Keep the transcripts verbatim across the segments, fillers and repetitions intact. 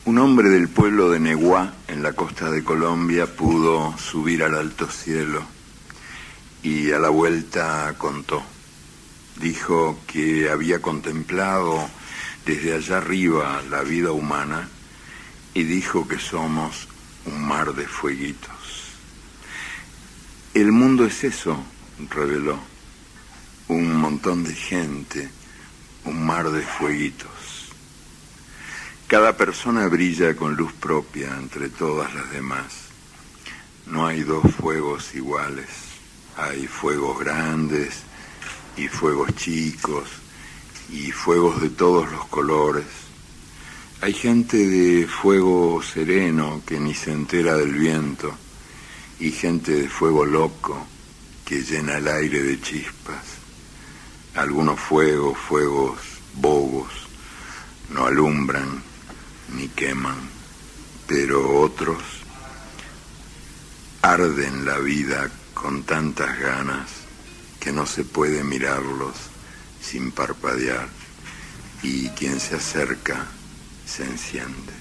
Un hombre del pueblo de Neguá, en la costa de Colombia, pudo subir al alto cielo y a la vuelta contó. Dijo que había contemplado desde allá arriba la vida humana y dijo que somos un mar de fueguitos. El mundo es eso, reveló, un montón de gente, un mar de fueguitos. Cada persona brilla con luz propia entre todas las demás. No hay dos fuegos iguales. Hay fuegos grandes y fuegos chicos y fuegos de todos los colores. Hay gente de fuego sereno que ni se entera del viento y gente de fuego loco que llena el aire de chispas. Algunos fuegos, fuegos bobos, no alumbran ni queman, pero otros arden la vida con tantas ganas que no se puede mirarlos sin parpadear, y quien se acerca se enciende.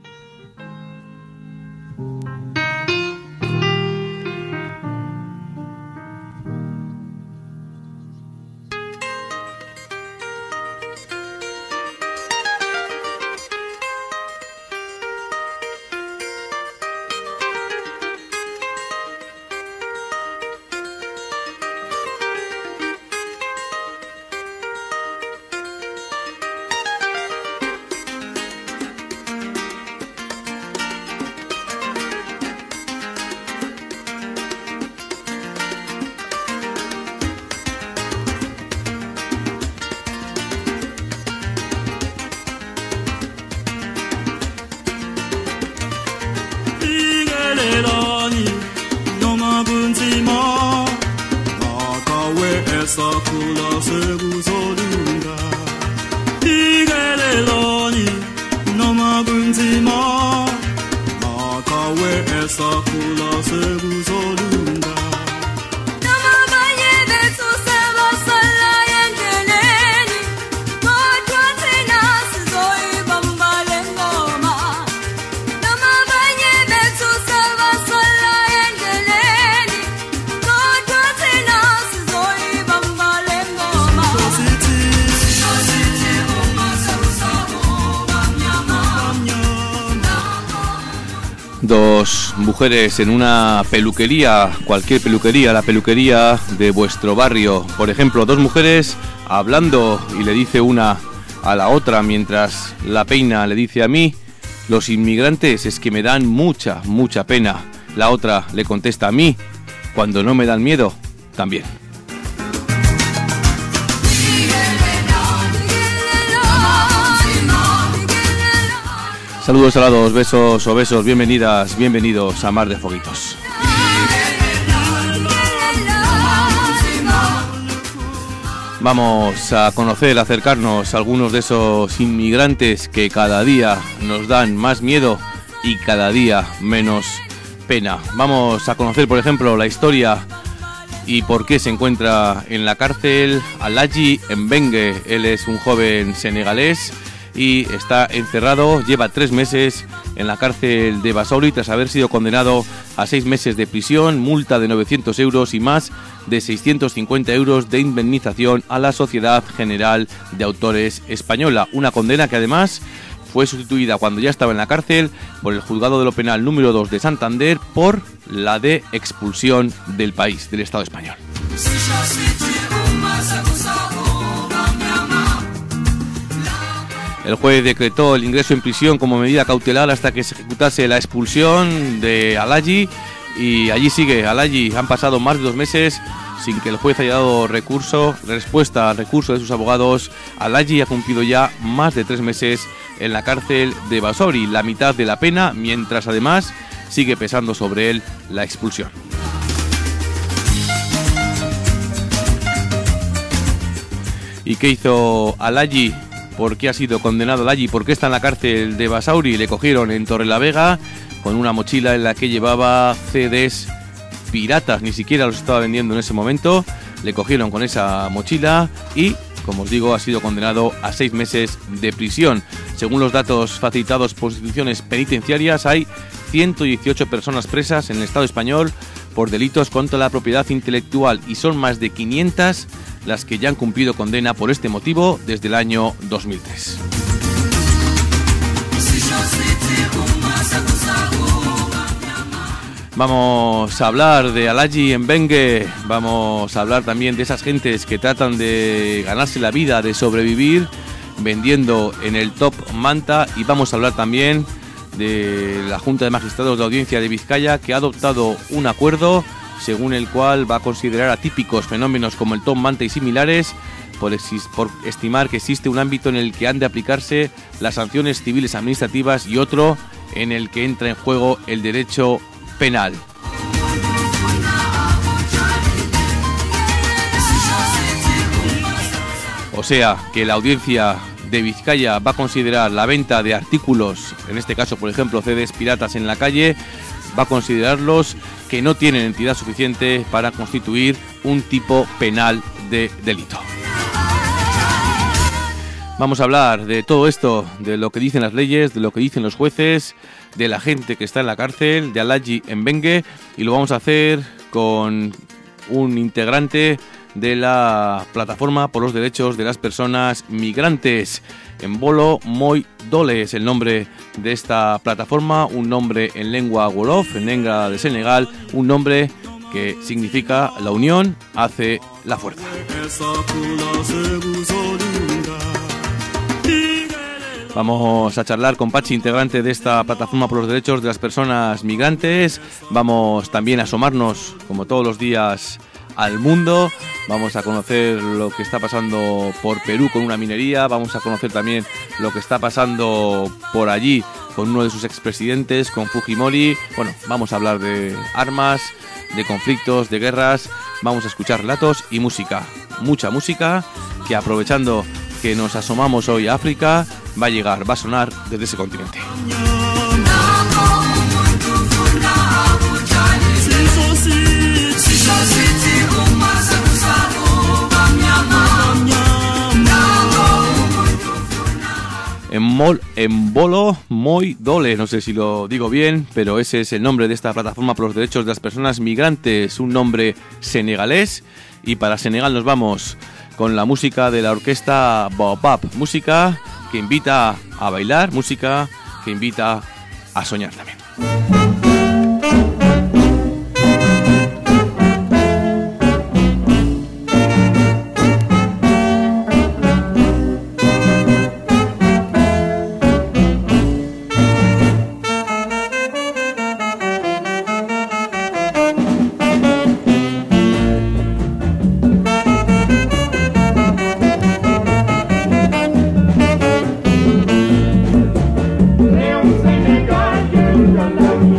Dos mujeres en una peluquería, cualquier peluquería, la peluquería de vuestro barrio. Por ejemplo, dos mujeres hablando y le dice una a la otra mientras la peina, le dice: a mí los inmigrantes es que me dan mucha, mucha pena. La otra le contesta: a mí, cuando no me dan miedo, también. Saludos salados, besos o besos, bienvenidas, bienvenidos a Mar de Foguitos. Vamos a conocer, a acercarnos a algunos de esos inmigrantes que cada día nos dan más miedo y cada día menos pena. Vamos a conocer, por ejemplo, la historia y por qué se encuentra en la cárcel Alhaji Mbengue. Él es un joven senegalés y está encerrado, lleva tres meses en la cárcel de Basauri tras haber sido condenado a seis meses de prisión, multa de novecientos euros y más de seiscientos cincuenta euros de indemnización a la Sociedad General de Autores Española. Una condena que además fue sustituida cuando ya estaba en la cárcel por el Juzgado de lo Penal número dos de Santander por la de expulsión del país, del Estado español. El juez decretó el ingreso en prisión como medida cautelar hasta que se ejecutase la expulsión de Alhaji, y allí sigue Alhaji. Han pasado más de dos meses sin que el juez haya dado recurso, respuesta al recurso de sus abogados. Alhaji ha cumplido ya más de tres meses en la cárcel de Basauri, la mitad de la pena, mientras además sigue pesando sobre él la expulsión. ¿Y qué hizo Alhaji? ¿Por qué ha sido condenado Alhaji? ¿Por qué está en la cárcel de Basauri? Le cogieron en Torrelavega con una mochila en la que llevaba C Ds piratas, ni siquiera los estaba vendiendo en ese momento. Le cogieron con esa mochila y como os digo, ha sido condenado a seis meses de prisión. Según los datos facilitados por instituciones penitenciarias, hay ciento dieciocho personas presas en el Estado español por delitos contra la propiedad intelectual y son más de quinientas las que ya han cumplido condena por este motivo desde el año dos mil tres. Vamos a hablar de Alhaji Mbengue, vamos a hablar también de esas gentes que tratan de ganarse la vida, de sobrevivir vendiendo en el Top Manta, y vamos a hablar también de la Junta de Magistrados de Audiencia de Vizcaya, que ha adoptado un acuerdo según el cual va a considerar atípicos fenómenos como el Top Manta y similares por, por estimar que existe un ámbito en el que han de aplicarse las sanciones civiles administrativas y otro en el que entra en juego el derecho penal. O sea, que la Audiencia de Vizcaya va a considerar la venta de artículos, en este caso por ejemplo C Ds piratas en la calle, va a considerarlos que no tienen entidad suficiente para constituir un tipo penal de delito. Vamos a hablar de todo esto, de lo que dicen las leyes, de lo que dicen los jueces, de la gente que está en la cárcel, de Alhaji Mbengue, y lo vamos a hacer con un integrante de la Plataforma por los Derechos de las Personas Migrantes. Embolo Moi Dole es el nombre de esta plataforma, un nombre en lengua wolof, en lengua de Senegal, un nombre que significa la unión hace la fuerza. Vamos a charlar con Pachi, integrante de esta Plataforma por los Derechos de las Personas Migrantes. Vamos también a asomarnos, como todos los días, al mundo. Vamos a conocer lo que está pasando por Perú con una minería. Vamos a conocer también lo que está pasando por allí con uno de sus expresidentes, con Fujimori. Bueno, vamos a hablar de armas, de conflictos, de guerras. Vamos a escuchar relatos y música. Mucha música que, aprovechando que nos asomamos hoy a África, va a llegar, va a sonar desde ese continente. Embolo Embolo Moi Dole, no sé si lo digo bien, pero ese es el nombre de esta Plataforma por los Derechos de las Personas Migrantes, un nombre senegalés, y para Senegal nos vamos con la música de la orquesta Baobab, música que invita a bailar, música que invita a soñar también. Senegal, you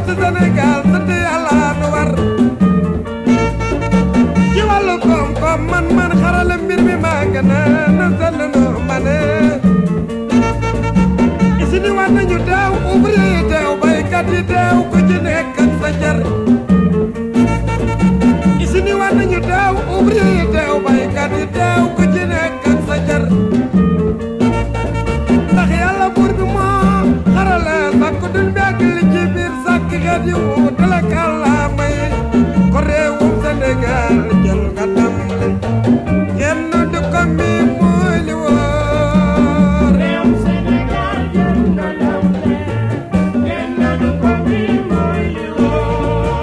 ci Sénégal sant Yàlla nu war ci wàllu koom-koom man man xarala mbir mi maa gën a na sell nu ma ne isini war nañu teew ouvrier yi teew baykat yi teew ku ci nekk ak sa jar isini war nañu teew ouvrier yi teew baykat yi teew ku ci nekk ak sa jar ndax Yàlla buur bi moo xarala sàkk dun bekk li ci biir sàkk xeet yi wuute la kàllaama yi ko réewum Sénégal jël nga ndam li kenn du ko mi mooy li wóor réewum Sénégal jël nga ndam li kenn du ko mi mooy li wóor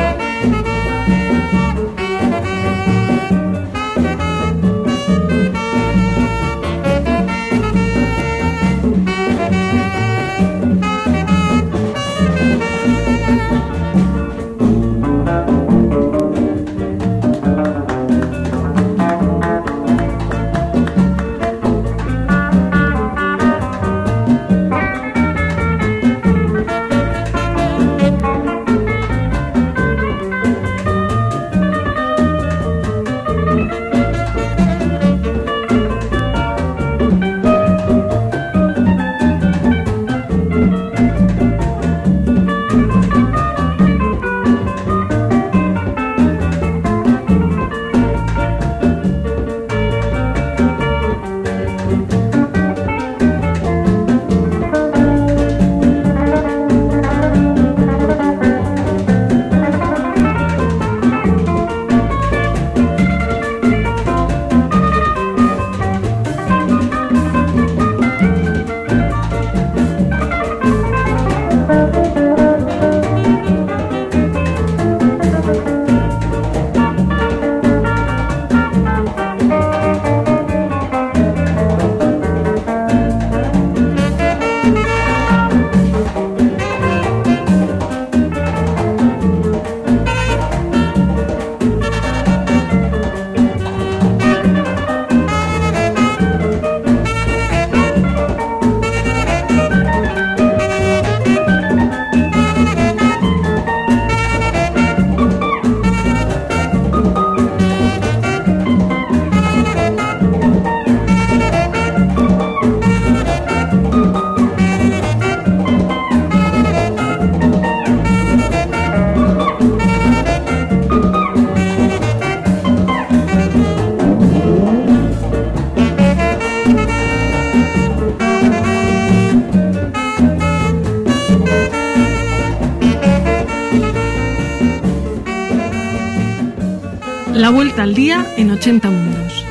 La vuelta al día en ochenta mundos.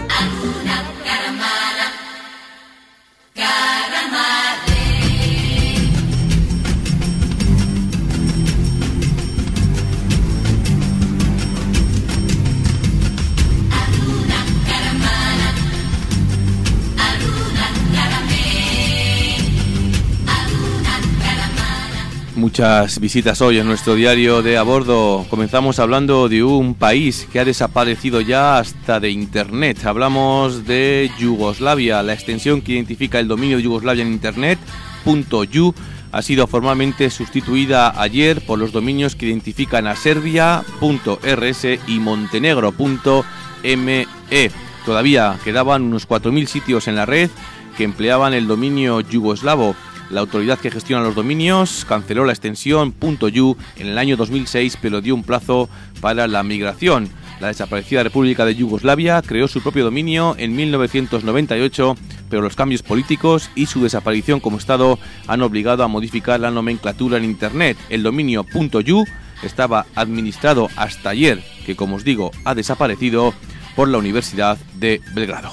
Muchas visitas hoy en nuestro diario de a bordo. Comenzamos hablando de un país que ha desaparecido ya hasta de internet. Hablamos de Yugoslavia. La extensión que identifica el dominio de Yugoslavia en internet, .yu, ha sido formalmente sustituida ayer por los dominios que identifican a Serbia, .rs y Montenegro, .me. Todavía quedaban unos cuatro mil sitios en la red que empleaban el dominio yugoslavo. La autoridad que gestiona los dominios canceló la extensión .yu en el año dos mil seis, pero dio un plazo para la migración. La desaparecida República de Yugoslavia creó su propio dominio en mil novecientos noventa y ocho, pero los cambios políticos y su desaparición como Estado han obligado a modificar la nomenclatura en Internet. El dominio .yu estaba administrado hasta ayer, que como os digo, ha desaparecido, por la Universidad de Belgrado.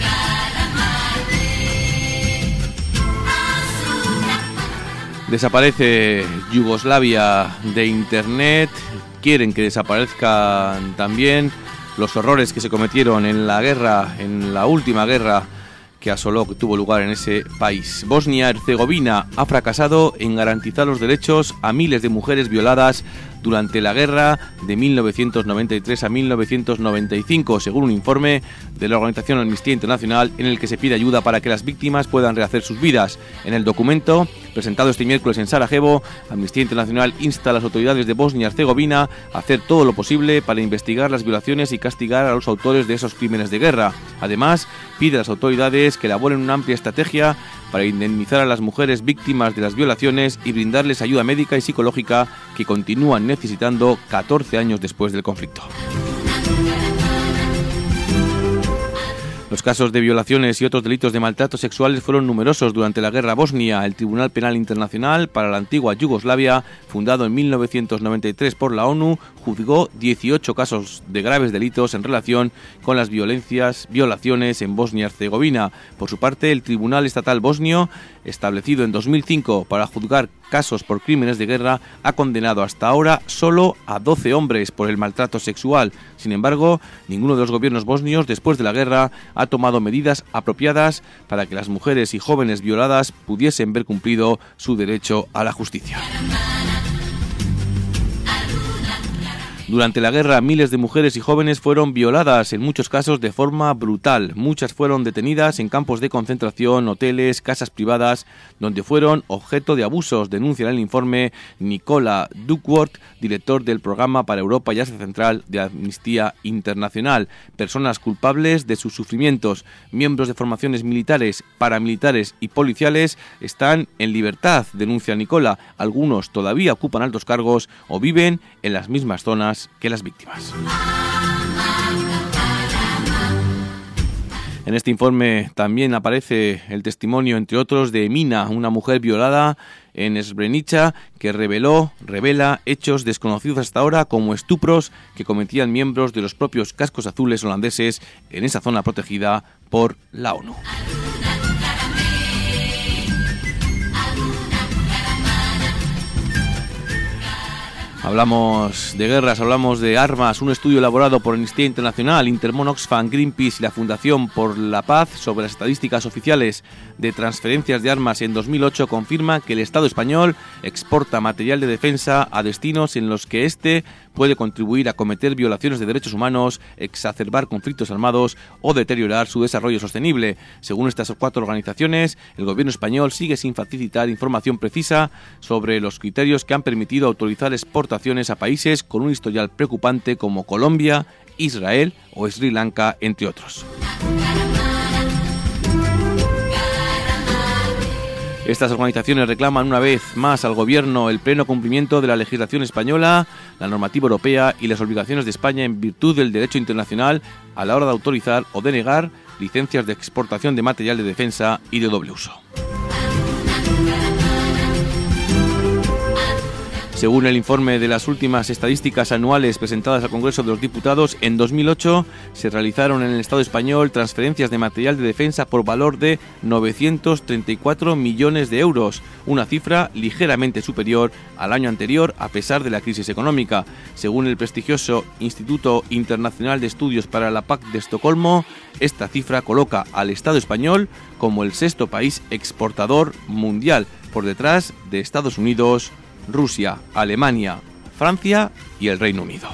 Desaparece Yugoslavia de Internet. Quieren que desaparezcan también los horrores que se cometieron en la guerra, en la última guerra que asoló, que tuvo lugar en ese país. Bosnia-Herzegovina ha fracasado en garantizar los derechos a miles de mujeres violadas durante la guerra de mil novecientos noventa y tres a mil novecientos noventa y cinco, según un informe de la organización Amnistía Internacional en el que se pide ayuda para que las víctimas puedan rehacer sus vidas. En el documento, presentado este miércoles en Sarajevo, Amnistía Internacional insta a las autoridades de Bosnia y Herzegovina a hacer todo lo posible para investigar las violaciones y castigar a los autores de esos crímenes de guerra. Además, pide a las autoridades que elaboren una amplia estrategia para indemnizar a las mujeres víctimas de las violaciones y brindarles ayuda médica y psicológica que continúan necesitando catorce años después del conflicto. Los casos de violaciones y otros delitos de maltrato sexuales fueron numerosos durante la guerra bosnia. El Tribunal Penal Internacional para la antigua Yugoslavia, fundado en mil novecientos noventa y tres por la ONU, juzgó dieciocho casos de graves delitos en relación con las violencias, violaciones en Bosnia y Herzegovina. Por su parte, el Tribunal Estatal Bosnio, establecido en dos mil cinco para juzgar casos por crímenes de guerra, ha condenado hasta ahora solo a doce hombres por el maltrato sexual. Sin embargo, ninguno de los gobiernos bosnios después de la guerra ha tomado medidas apropiadas para que las mujeres y jóvenes violadas pudiesen ver cumplido su derecho a la justicia. Durante la guerra, miles de mujeres y jóvenes fueron violadas, en muchos casos de forma brutal. Muchas fueron detenidas en campos de concentración, hoteles, casas privadas, donde fueron objeto de abusos, denuncia en el informe Nicola Duckworth, director del Programa para Europa y Asia Central de Amnistía Internacional. Personas culpables de sus sufrimientos, miembros de formaciones militares, paramilitares y policiales están en libertad, denuncia Nicola. Algunos todavía ocupan altos cargos o viven en las mismas zonas que las víctimas. En este informe también aparece el testimonio, entre otros, de Emina, una mujer violada en Srebrenica, que reveló, revela hechos desconocidos hasta ahora como estupros que cometían miembros de los propios cascos azules holandeses en esa zona protegida por la ONU. Hablamos de guerras, hablamos de armas. Un estudio elaborado por Amnistía Internacional, Intermon Oxfam, Greenpeace y la Fundación por la Paz sobre las estadísticas oficiales de transferencias de armas en dos mil ocho confirma que el Estado español exporta material de defensa a destinos en los que éste puede contribuir a cometer violaciones de derechos humanos, exacerbar conflictos armados o deteriorar su desarrollo sostenible. Según estas cuatro organizaciones, el gobierno español sigue sin facilitar información precisa sobre los criterios que han permitido autorizar exportaciones a países con un historial preocupante como Colombia, Israel o Sri Lanka, entre otros. Estas organizaciones reclaman una vez más al Gobierno el pleno cumplimiento de la legislación española, la normativa europea y las obligaciones de España en virtud del derecho internacional a la hora de autorizar o denegar licencias de exportación de material de defensa y de doble uso. Según el informe de las últimas estadísticas anuales presentadas al Congreso de los Diputados, en dos mil ocho se realizaron en el Estado español transferencias de material de defensa por valor de novecientos treinta y cuatro millones de euros, una cifra ligeramente superior al año anterior a pesar de la crisis económica. Según el prestigioso Instituto Internacional de Estudios para la Paz de Estocolmo, esta cifra coloca al Estado español como el sexto país exportador mundial, por detrás de Estados Unidos, Rusia, Alemania, Francia y el Reino Unido.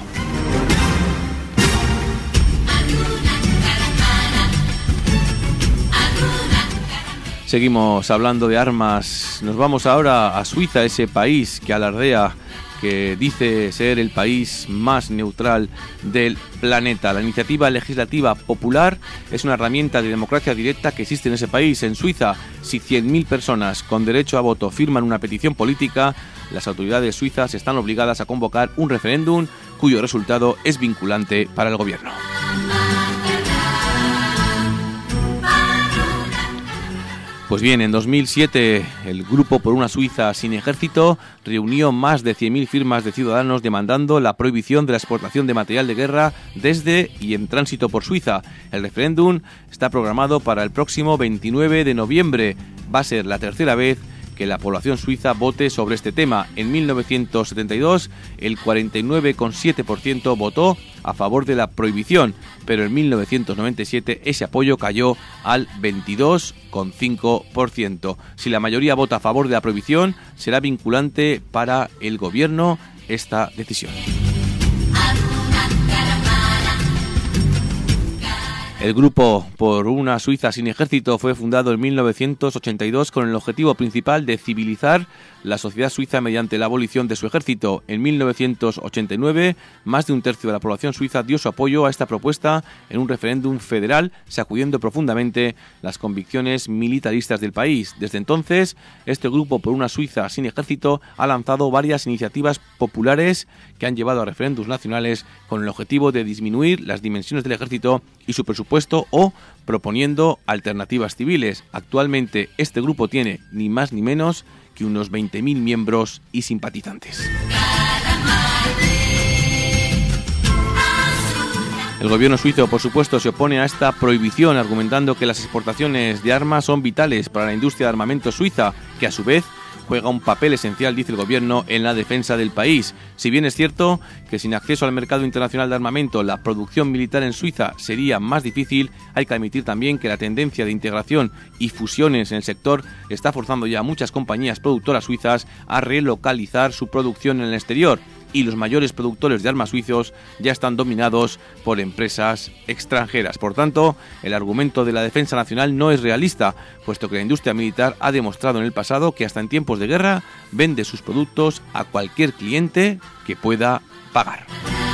Seguimos hablando de armas. Nos vamos ahora a Suiza, ese país que alardea, que dice ser el país más neutral del planeta. La iniciativa legislativa popular es una herramienta de democracia directa que existe en ese país. En Suiza, si cien mil personas con derecho a voto firman una petición política, las autoridades suizas están obligadas a convocar un referéndum cuyo resultado es vinculante para el gobierno. Pues bien, en dos mil siete el Grupo por una Suiza sin Ejército reunió más de cien mil firmas de ciudadanos demandando la prohibición de la exportación de material de guerra desde y en tránsito por Suiza. El referéndum está programado para el próximo veintinueve de noviembre. Va a ser la tercera vez que la población suiza vote sobre este tema. En mil novecientos setenta y dos el cuarenta y nueve coma siete por ciento votó a favor de la prohibición, pero en mil novecientos noventa y siete ese apoyo cayó al veintidós coma cinco por ciento. Si la mayoría vota a favor de la prohibición, será vinculante para el gobierno esta decisión. El grupo Por una Suiza sin ejército fue fundado en mil novecientos ochenta y dos con el objetivo principal de civilizar la sociedad suiza mediante la abolición de su ejército. En mil novecientos ochenta y nueve, más de un tercio de la población suiza dio su apoyo a esta propuesta en un referéndum federal, sacudiendo profundamente las convicciones militaristas del país. Desde entonces, este grupo Por una Suiza sin ejército ha lanzado varias iniciativas populares que han llevado a referéndums nacionales con el objetivo de disminuir las dimensiones del ejército y su presupuesto o proponiendo alternativas civiles. Actualmente este grupo tiene ni más ni menos que unos veinte mil miembros y simpatizantes. El gobierno suizo, por supuesto, se opone a esta prohibición, argumentando que las exportaciones de armas son vitales para la industria de armamento suiza, que a su vez juega un papel esencial, dice el gobierno, en la defensa del país. Si bien es cierto que sin acceso al mercado internacional de armamento la producción militar en Suiza sería más difícil, hay que admitir también que la tendencia de integración y fusiones en el sector está forzando ya a muchas compañías productoras suizas a relocalizar su producción en el exterior, y los mayores productores de armas suizos ya están dominados por empresas extranjeras. Por tanto, el argumento de la defensa nacional no es realista, puesto que la industria militar ha demostrado en el pasado que hasta en tiempos de guerra vende sus productos a cualquier cliente que pueda pagar.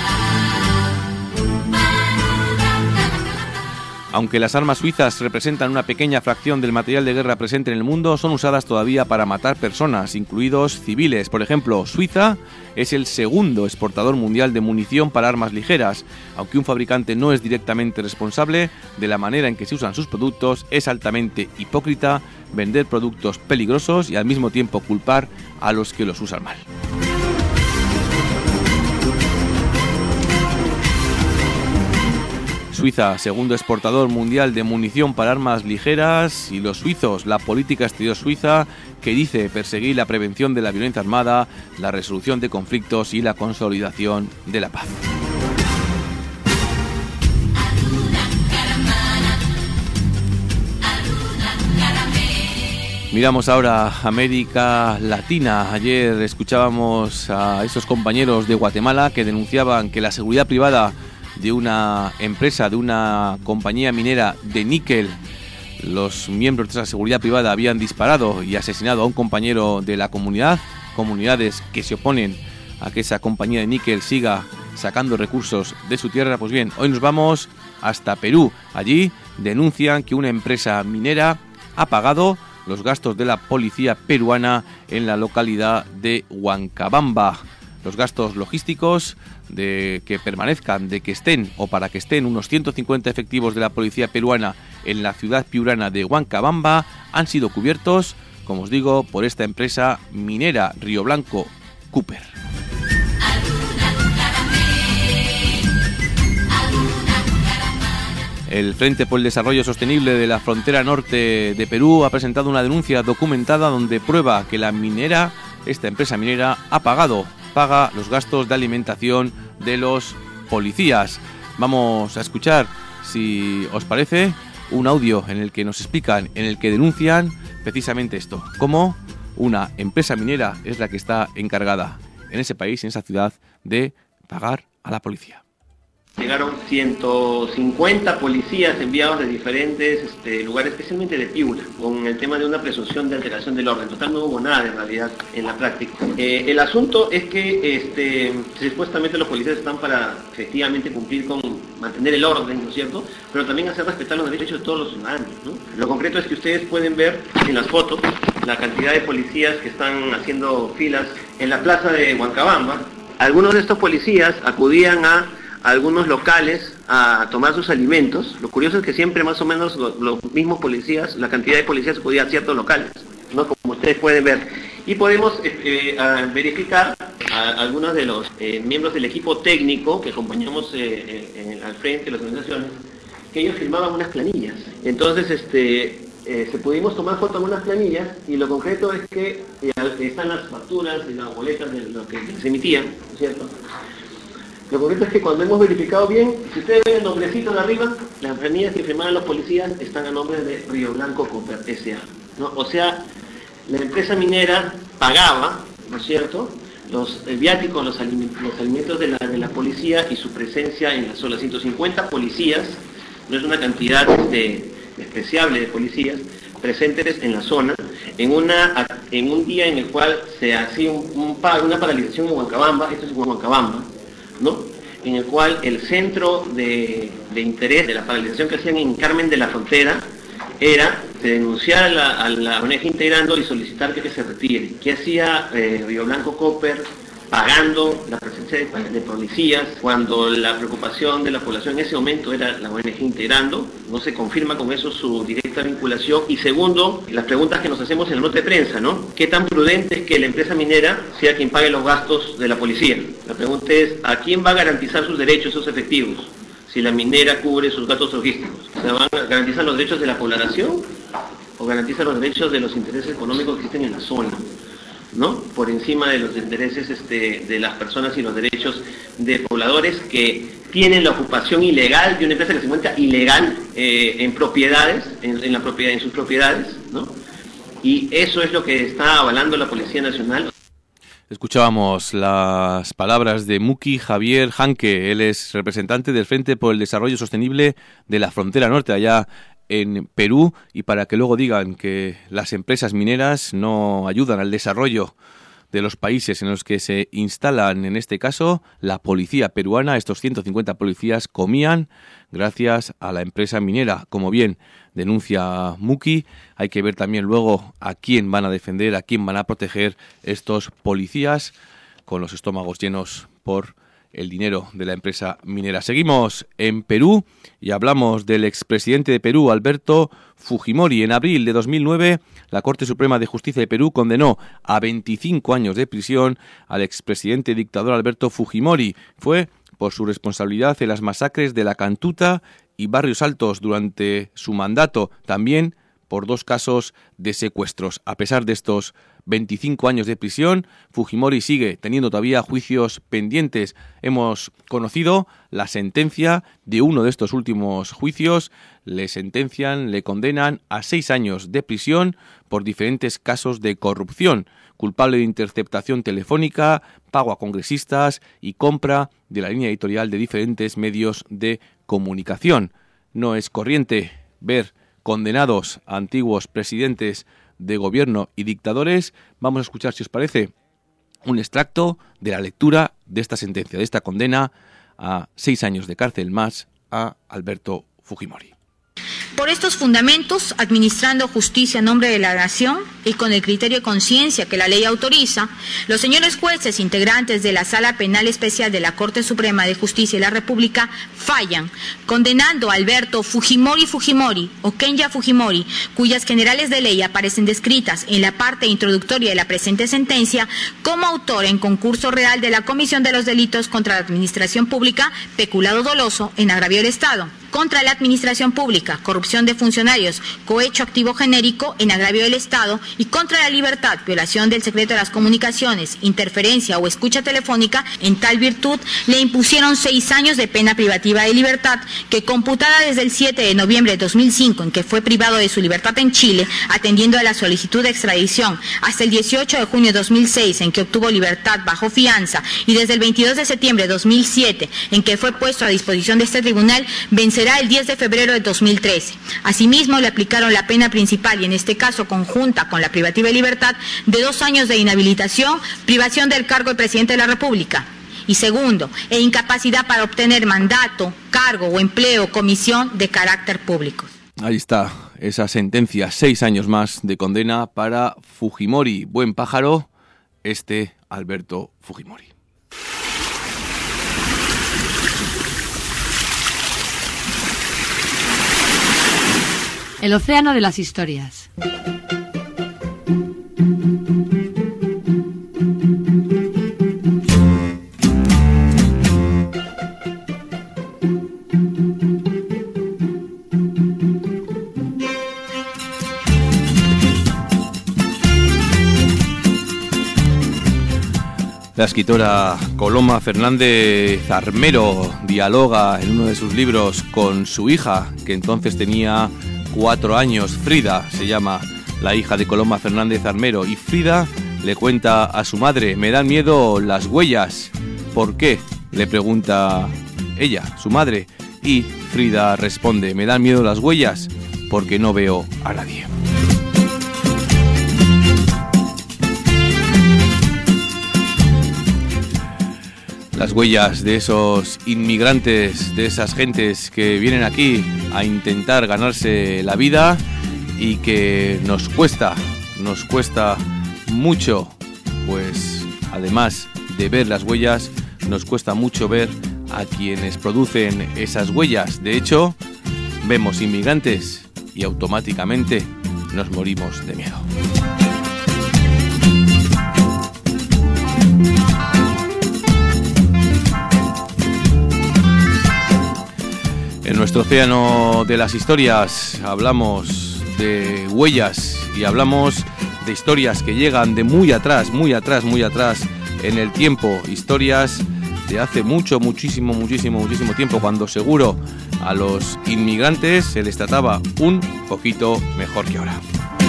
Aunque las armas suizas representan una pequeña fracción del material de guerra presente en el mundo, son usadas todavía para matar personas, incluidos civiles. Por ejemplo, Suiza es el segundo exportador mundial de munición para armas ligeras. Aunque un fabricante no es directamente responsable de la manera en que se usan sus productos, es altamente hipócrita vender productos peligrosos y al mismo tiempo culpar a los que los usan mal. Suiza, segundo exportador mundial de munición para armas ligeras, y los suizos, la política exterior suiza, que dice perseguir la prevención de la violencia armada, la resolución de conflictos y la consolidación de la paz. Miramos ahora América Latina. Ayer escuchábamos a esos compañeros de Guatemala que denunciaban que la seguridad privada de una empresa, de una compañía minera de níquel, los miembros de esa seguridad privada habían disparado y asesinado a un compañero de la comunidad, comunidades que se oponen a que esa compañía de níquel siga sacando recursos de su tierra. Pues bien, hoy nos vamos hasta Perú. Allí denuncian que una empresa minera ha pagado los gastos de la policía peruana en la localidad de Huancabamba. Los gastos logísticos de que permanezcan, de que estén o para que estén unos ciento cincuenta efectivos de la policía peruana en la ciudad piurana de Huancabamba han sido cubiertos, como os digo, por esta empresa minera Río Blanco Cooper. El Frente por el Desarrollo Sostenible de la frontera norte de Perú ha presentado una denuncia documentada donde prueba que la minera, esta empresa minera, ha pagado paga los gastos de alimentación de los policías. Vamos a escuchar, si os parece, un audio en el que nos explican, en el que denuncian precisamente esto, cómo una empresa minera es la que está encargada en ese país, en esa ciudad, de pagar a la policía. Llegaron ciento cincuenta policías enviados de diferentes este, lugares, especialmente de Piura, con el tema de una presunción de alteración del orden. Total, no hubo nada en realidad en la práctica. Eh, el asunto es que este, supuestamente los policías están para efectivamente cumplir con mantener el orden, ¿no es cierto? Pero también hacer respetar los derechos de todos los ciudadanos, ¿no? Lo concreto es que ustedes pueden ver en las fotos la cantidad de policías que están haciendo filas en la plaza de Huancabamba. Algunos de estos policías acudían a algunos locales a tomar sus alimentos. Lo curioso es que siempre más o menos los, los mismos policías, la cantidad de policías acudía a ciertos locales, ¿no? Como ustedes pueden ver. Y podemos eh, eh, verificar a algunos de los eh, miembros del equipo técnico que acompañamos eh, eh, al frente de las organizaciones, que ellos firmaban unas planillas. Entonces, este, eh, se pudimos tomar foto con unas planillas, y lo concreto es que eh, están las facturas y las boletas de lo que se emitían, ¿no es cierto? Lo concreto es que cuando hemos verificado bien, si ustedes ven el nombrecito de arriba, las planillas que firmaban los policías están a nombre de Río Blanco Cooper S A, ¿no? O sea, la empresa minera pagaba, ¿no es cierto?, los eh, viáticos, los alimentos, los alimentos de la, de la policía y su presencia en la zona. ciento cincuenta policías, no es una cantidad este, despreciable de policías presentes en la zona, en, una, en un día en el cual se hacía un, un, una paralización en Huancabamba, esto es en Huancabamba, ¿no? En el cual el centro de, de interés de la paralización que hacían en Carmen de la Frontera era denunciar a la, a la O N G Integrando y solicitar que, que se retire. ¿Qué hacía eh, Río Blanco Copper pagando la presencia de, de policías cuando la preocupación de la población en ese momento era la O N G Integrando? No se confirma con eso su directa vinculación. Y segundo, las preguntas que nos hacemos en la nota de prensa, ¿no? ¿Qué tan prudente es que la empresa minera sea quien pague los gastos de la policía? La pregunta es, ¿a quién va a garantizar sus derechos, esos efectivos? Si la minera cubre sus gastos logísticos, ¿se van a garantizar los derechos de la población o garantizar los derechos de los intereses económicos que existen en la zona, ¿no? Por encima de los intereses este, de las personas y los derechos de pobladores que tienen la ocupación ilegal de una empresa que se encuentra ilegal eh, en propiedades, en, en, la propiedad, en sus propiedades, ¿no? Y eso es lo que está avalando la Policía Nacional. Escuchábamos las palabras de Muki Javier Janque. Él es representante del Frente por el Desarrollo Sostenible de la Frontera Norte, allá en Perú, y para que luego digan que las empresas mineras no ayudan al desarrollo de los países en los que se instalan, en este caso la policía peruana, estos ciento cincuenta policías comían gracias a la empresa minera, como bien denuncia Muki. Hay que ver también luego a quién van a defender, a quién van a proteger estos policías con los estómagos llenos por el dinero de la empresa minera. Seguimos en Perú y hablamos del expresidente de Perú, Alberto Fujimori. En abril de dos mil nueve, la Corte Suprema de Justicia de Perú condenó a veinticinco años de prisión al expresidente dictador Alberto Fujimori. Fue por su responsabilidad en las masacres de La Cantuta y Barrios Altos durante su mandato, también por dos casos de secuestros. A pesar de estos veinticinco años de prisión, Fujimori sigue teniendo todavía juicios pendientes. Hemos conocido la sentencia de uno de estos últimos juicios. Le sentencian, le condenan a seis años de prisión por diferentes casos de corrupción, culpable de interceptación telefónica, pago a congresistas y compra de la línea editorial de diferentes medios de comunicación. No es corriente ver condenados a antiguos presidentes de gobierno y dictadores. Vamos a escuchar, si os parece, un extracto de la lectura de esta sentencia, de esta condena a seis años de cárcel más a Alberto Fujimori. Por estos fundamentos, administrando justicia en nombre de la nación y con el criterio de conciencia que la ley autoriza, los señores jueces integrantes de la Sala Penal Especial de la Corte Suprema de Justicia de la República fallan, condenando a Alberto Fujimori Fujimori o Kenya Fujimori, cuyas generales de ley aparecen descritas en la parte introductoria de la presente sentencia, como autor en concurso real de la comisión de los delitos contra la administración pública, peculado doloso en agravio del Estado, contra la administración pública, corrupción de funcionarios, cohecho activo genérico en agravio del Estado y contra la libertad, violación del secreto de las comunicaciones, interferencia o escucha telefónica. En tal virtud le impusieron seis años de pena privativa de libertad, que computada desde el siete de noviembre de dos mil cinco, en que fue privado de su libertad en Chile, atendiendo a la solicitud de extradición, hasta el dieciocho de junio de dos mil seis, en que obtuvo libertad bajo fianza, y desde el veintidós de septiembre de dos mil siete, en que fue puesto a disposición de este tribunal, vencerá el diez de febrero de dos mil trece. Asimismo, le aplicaron la pena principal, y en este caso conjunta con la privativa de libertad, de dos años de inhabilitación, privación del cargo del presidente de la República. Y segundo, e incapacidad para obtener mandato, cargo o empleo, comisión de carácter público. Ahí está, esa sentencia, seis años más de condena para Fujimori. Buen pájaro, este Alberto Fujimori. El océano de las historias. La escritora Coloma Fernández Armero dialoga en uno de sus libros con su hija, que entonces tenía cuatro años. Frida se llama la hija de Coloma Fernández Armero, y Frida le cuenta a su madre: me dan miedo las huellas. ¿Por qué?, le pregunta ella, su madre, y Frida responde: me dan miedo las huellas porque no veo a nadie. Las huellas de esos inmigrantes, de esas gentes que vienen aquí a intentar ganarse la vida y que nos cuesta, nos cuesta mucho, pues además de ver las huellas, nos cuesta mucho ver a quienes producen esas huellas. De hecho, vemos inmigrantes y automáticamente nos morimos de miedo. En nuestro océano de las historias hablamos de huellas y hablamos de historias que llegan de muy atrás, muy atrás, muy atrás en el tiempo. Historias de hace mucho, muchísimo, muchísimo, muchísimo tiempo, cuando seguro a los inmigrantes se les trataba un poquito mejor que ahora.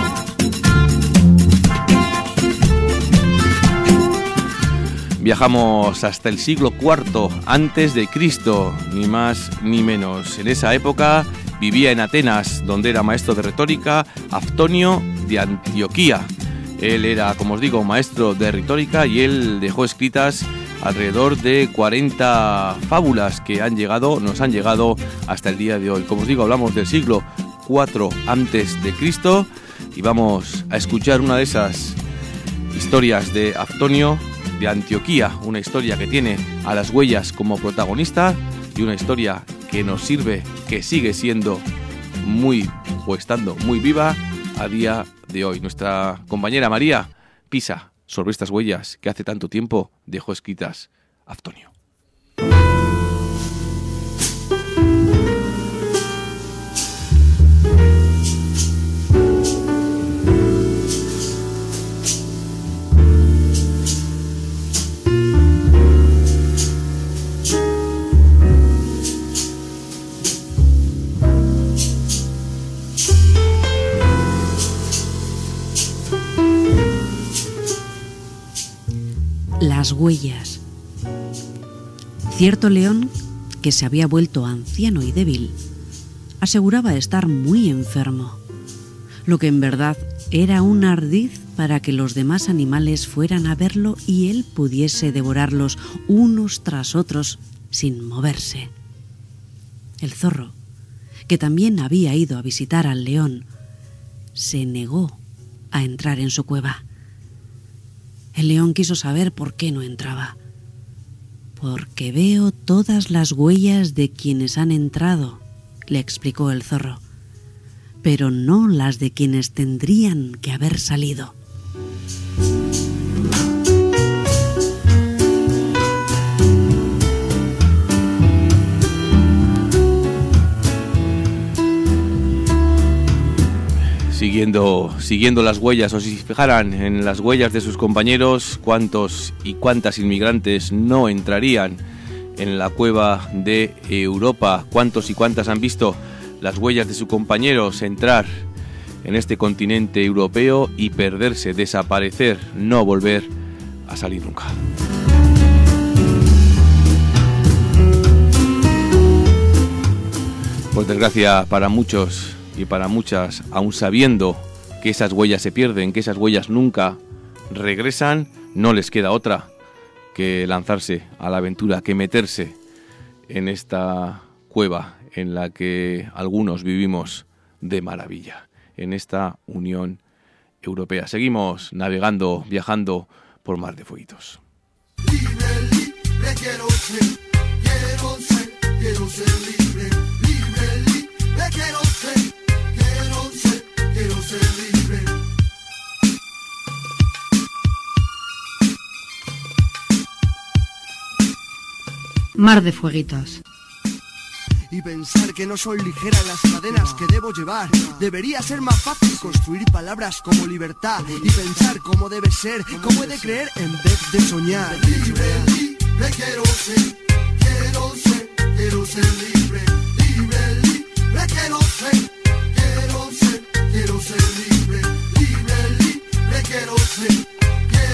Viajamos hasta el siglo cuarto antes de Cristo, ni más ni menos. En esa época vivía en Atenas, donde era maestro de retórica, Aftonio de Antioquía. Él era, como os digo, maestro de retórica y él dejó escritas alrededor de cuarenta fábulas que han llegado, nos han llegado hasta el día de hoy. Como os digo, hablamos del siglo cuatro antes de Cristo y vamos a escuchar una de esas historias de Aftonio de Antioquía, una historia que tiene a las huellas como protagonista y una historia que nos sirve, que sigue siendo muy, o estando muy viva a día de hoy. Nuestra compañera María pisa sobre estas huellas que hace tanto tiempo dejó escritas Aftonio. Las huellas. Cierto león, que se había vuelto anciano y débil, aseguraba estar muy enfermo, lo que en verdad era un ardid para que los demás animales fueran a verlo y él pudiese devorarlos unos tras otros sin moverse. El zorro, que también había ido a visitar al león, se negó a entrar en su cueva. El león quiso saber por qué no entraba. «Porque veo todas las huellas de quienes han entrado», le explicó el zorro, «pero no las de quienes tendrían que haber salido». Siguiendo, siguiendo las huellas, o si se fijaran en las huellas de sus compañeros, cuántos y cuántas inmigrantes no entrarían en la cueva de Europa, cuántos y cuántas han visto las huellas de sus compañeros entrar en este continente europeo y perderse, desaparecer, no volver a salir nunca. Por desgracia para muchos y para muchas, aun sabiendo que esas huellas se pierden, que esas huellas nunca regresan, no les queda otra que lanzarse a la aventura, que meterse en esta cueva en la que algunos vivimos de maravilla, en esta Unión Europea. Seguimos navegando, viajando por mar de fueguitos. Libre, libre quiero ser, quiero ser, quiero ser libre, libre, libre quiero ser. Quiero ser libre. Mar de fueguitos. Y pensar que no son ligeras las cadenas que debo llevar. Debería ser más fácil construir palabras como libertad y pensar cómo debe ser, cómo he de creer en vez de soñar. Libre, libre quiero ser, quiero ser, quiero ser libre. Libre, libre quiero ser. Quiero ser libre, libre, libre quiero ser,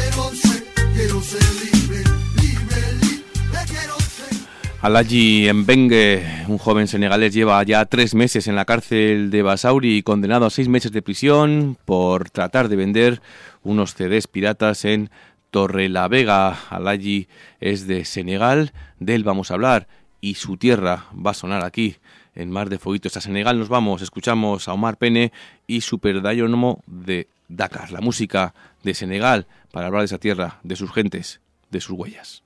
Aladji Mbengue, un joven senegalés, lleva ya tres meses en la cárcel de Basauri, condenado a seis meses de prisión por tratar de vender unos C Ds piratas en Torrelavega. Aladji es de Senegal, de él vamos a hablar y su tierra va a sonar aquí en Mar de Fueguitos. A Senegal nos vamos, escuchamos a Omar Pene y Super Dayónomo de Dakar, la música de Senegal, para hablar de esa tierra, de sus gentes, de sus huellas.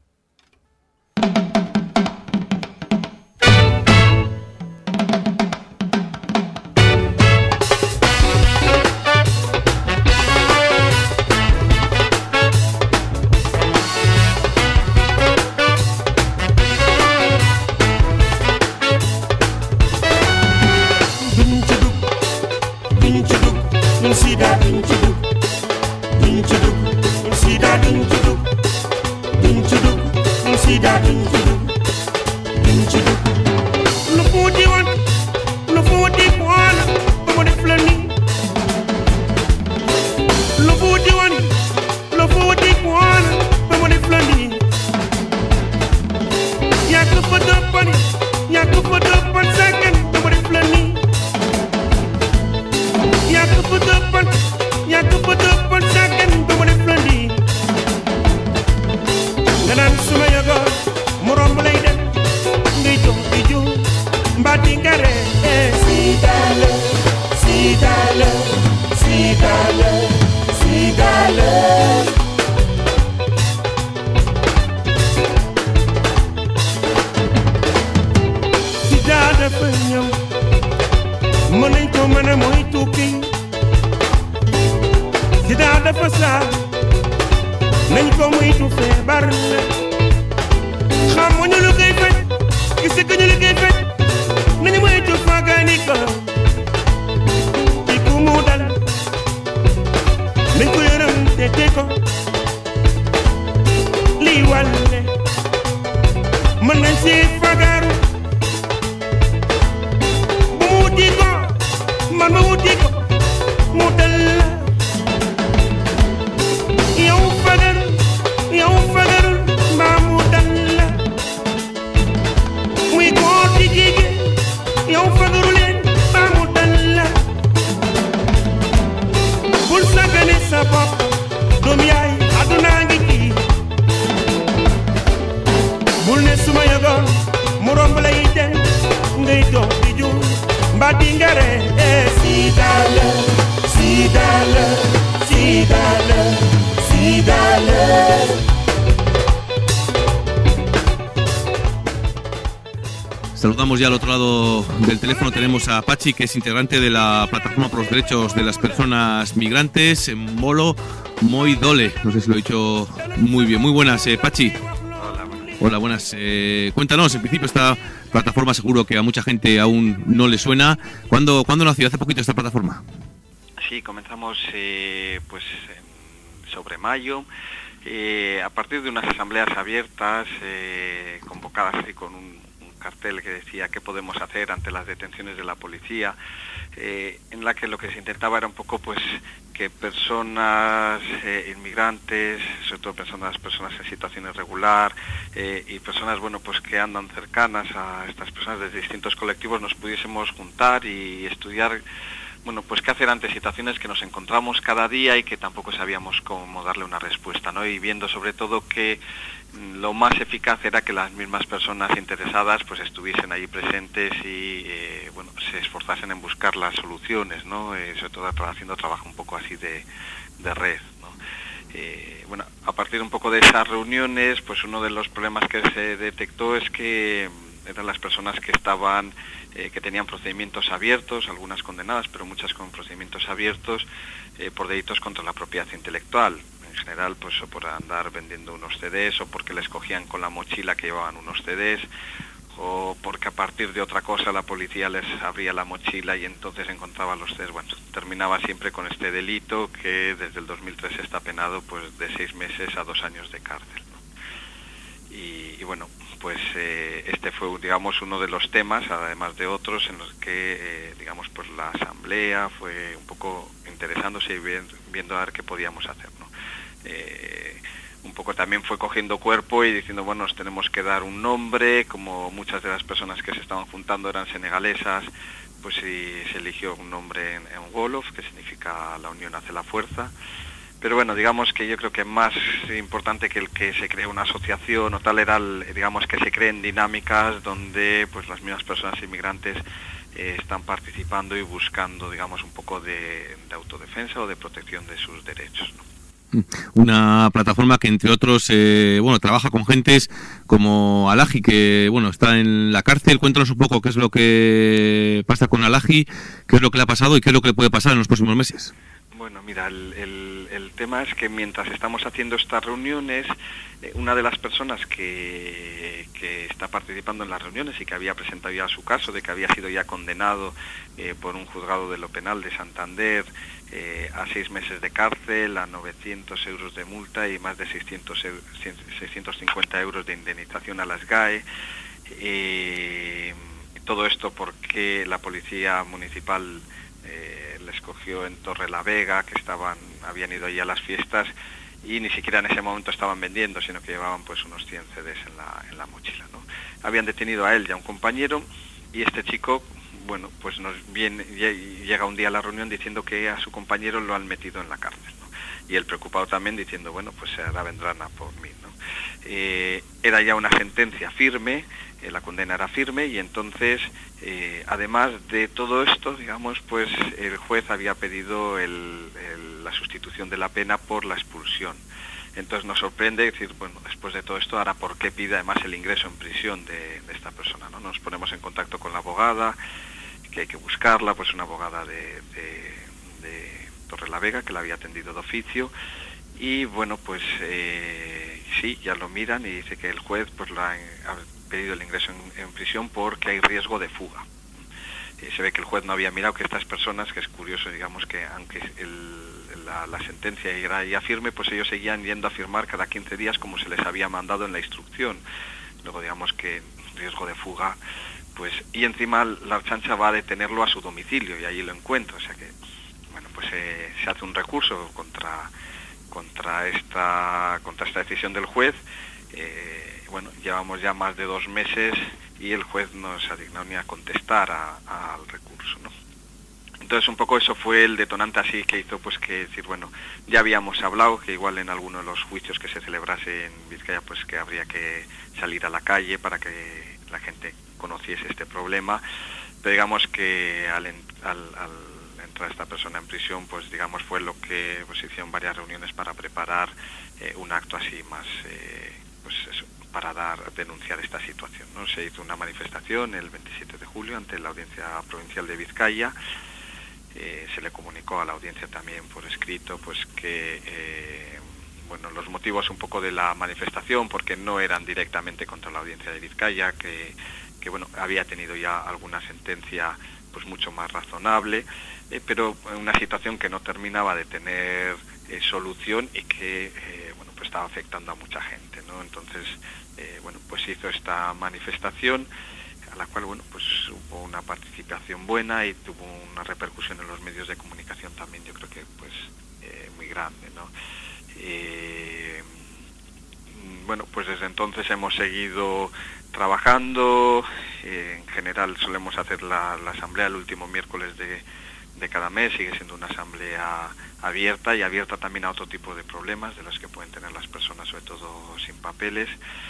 Saludamos ya al otro lado del teléfono, tenemos a Pachi, que es integrante de la Plataforma por los Derechos de las Personas Migrantes, en Molo Moi Dole. No sé si lo he dicho muy bien. Muy buenas, eh, Pachi. Hola, buenas. Hola, buenas. Eh, cuéntanos, en principio esta plataforma seguro que a mucha gente aún no le suena. ¿Cuándo, ¿cuándo nació? ¿Hace poquito esta plataforma? Sí, comenzamos eh, pues sobre mayo, eh, a partir de unas asambleas abiertas, eh, convocadas así con un cartel que decía qué podemos hacer ante las detenciones de la policía, eh, en la que lo que se intentaba era un poco pues que personas eh, inmigrantes, sobre todo pensando en las personas en situación irregular eh, y personas bueno pues que andan cercanas a estas personas desde distintos colectivos, nos pudiésemos juntar y estudiar bueno pues qué hacer ante situaciones que nos encontramos cada día y que tampoco sabíamos cómo darle una respuesta, ¿no? Y viendo sobre todo que lo más eficaz era que las mismas personas interesadas pues estuviesen allí presentes y eh, bueno se esforzasen en buscar las soluciones, ¿no? Eh, sobre todo haciendo trabajo un poco así de, de red, ¿no? Eh, bueno, a partir un poco de esas reuniones, pues uno de los problemas que se detectó es que eran las personas que estaban, eh, que tenían procedimientos abiertos, algunas condenadas, pero muchas con procedimientos abiertos eh, por delitos contra la propiedad intelectual. En general, pues o por andar vendiendo unos C Ds, o porque les cogían con la mochila que llevaban unos C Ds, o porque a partir de otra cosa la policía les abría la mochila y entonces encontraba los C Ds. Bueno, terminaba siempre con este delito que desde el dos mil tres está penado pues de seis meses a dos años de cárcel, ¿no? Y, y bueno, pues eh, este fue, digamos, uno de los temas, además de otros, en los que, eh, digamos, pues la asamblea fue un poco interesándose y viendo, viendo a ver qué podíamos hacer, ¿no? Eh, un poco también fue cogiendo cuerpo y diciendo, bueno, nos tenemos que dar un nombre, como muchas de las personas que se estaban juntando eran senegalesas, pues sí, se eligió un nombre en, en Wolof, que significa la unión hace la fuerza. Pero bueno, digamos que yo creo que más importante que el que se cree una asociación o tal era, el, digamos, que se creen dinámicas donde pues las mismas personas inmigrantes eh, están participando y buscando, digamos, un poco de, de autodefensa o de protección de sus derechos, ¿no? Una plataforma que, entre otros, eh, bueno, trabaja con gentes como Alaji, que bueno, está en la cárcel. Cuéntanos un poco qué es lo que pasa con Alaji, qué es lo que le ha pasado y qué es lo que le puede pasar en los próximos meses. Bueno, mira, el, el, el tema es que mientras estamos haciendo estas reuniones, eh, una de las personas que, que está participando en las reuniones y que había presentado ya su caso, de que había sido ya condenado eh, por un juzgado de lo penal de Santander eh, a seis meses de cárcel, a novecientos euros de multa y más de seiscientos cincuenta euros de indemnización a las G A E. Eh, todo esto porque la policía municipal eh, les cogió en Torrelavega, que estaban, habían ido ahí a las fiestas y ni siquiera en ese momento estaban vendiendo, sino que llevaban pues unos cien C Ds en la, en la mochila, ¿no? Habían detenido a él y a un compañero y este chico, bueno, pues nos viene, llega un día a la reunión diciendo que a su compañero lo han metido en la cárcel, ¿no? Y él preocupado también diciendo, bueno, pues ahora vendrán a por mí, ¿no? Eh, era ya una sentencia firme, eh, la condena era firme y entonces, eh, además de todo esto, digamos, pues el juez había pedido el, el, la sustitución de la pena por la expulsión. Entonces nos sorprende decir, bueno, después de todo esto, ahora por qué pide además el ingreso en prisión de, de esta persona, ¿no? Nos ponemos en contacto con la abogada, que hay que buscarla, pues una abogada de, de, de Torrelavega, que la había atendido de oficio, y bueno, pues eh, sí, ya lo miran y dice que el juez pues lo ha, ha pedido el ingreso en, en prisión porque hay riesgo de fuga. Eh, se ve que el juez no había mirado que estas personas, que es curioso, digamos, que aunque el, la, la sentencia era ya firme, pues ellos seguían yendo a firmar cada quince días como se les había mandado en la instrucción. Luego, digamos que riesgo de fuga, pues, y encima la Ertzaintza va a detenerlo a su domicilio y allí lo encuentra, o sea que, bueno, pues eh, se hace un recurso contra contra esta contra esta decisión del juez. Eh, bueno, llevamos ya más de dos meses y el juez no se ha dignado ni a contestar a, a, al recurso, ¿no? Entonces un poco eso fue el detonante así que hizo pues que decir, bueno, ya habíamos hablado que igual en alguno de los juicios que se celebrase en Vizcaya pues que habría que salir a la calle para que la gente conociese este problema, pero digamos que al, al, al entrar esta persona en prisión, pues digamos fue lo que pues hicieron varias reuniones para preparar eh, un acto así más, eh, pues eso, para dar denunciar esta situación, ¿no? Se hizo una manifestación el veintisiete de julio ante la Audiencia Provincial de Vizcaya. Eh, se le comunicó a la audiencia también por escrito pues que eh, bueno, los motivos un poco de la manifestación, porque no eran directamente contra la Audiencia de Vizcaya, que, que bueno, había tenido ya alguna sentencia pues mucho más razonable, eh, pero una situación que no terminaba de tener eh, solución y que eh, bueno, pues estaba afectando a mucha gente, ¿no? Entonces eh, bueno, pues hizo esta manifestación a la cual bueno, pues hubo una participación buena y tuvo una repercusión en los medios de comunicación también, yo creo que pues eh, muy grande, ¿no? Eh, bueno, pues desde entonces hemos seguido trabajando. Eh, en general solemos hacer la, la asamblea el último miércoles de, de cada mes, sigue siendo una asamblea abierta y abierta también a otro tipo de problemas de los que pueden tener las personas, sobre todo sin papeles.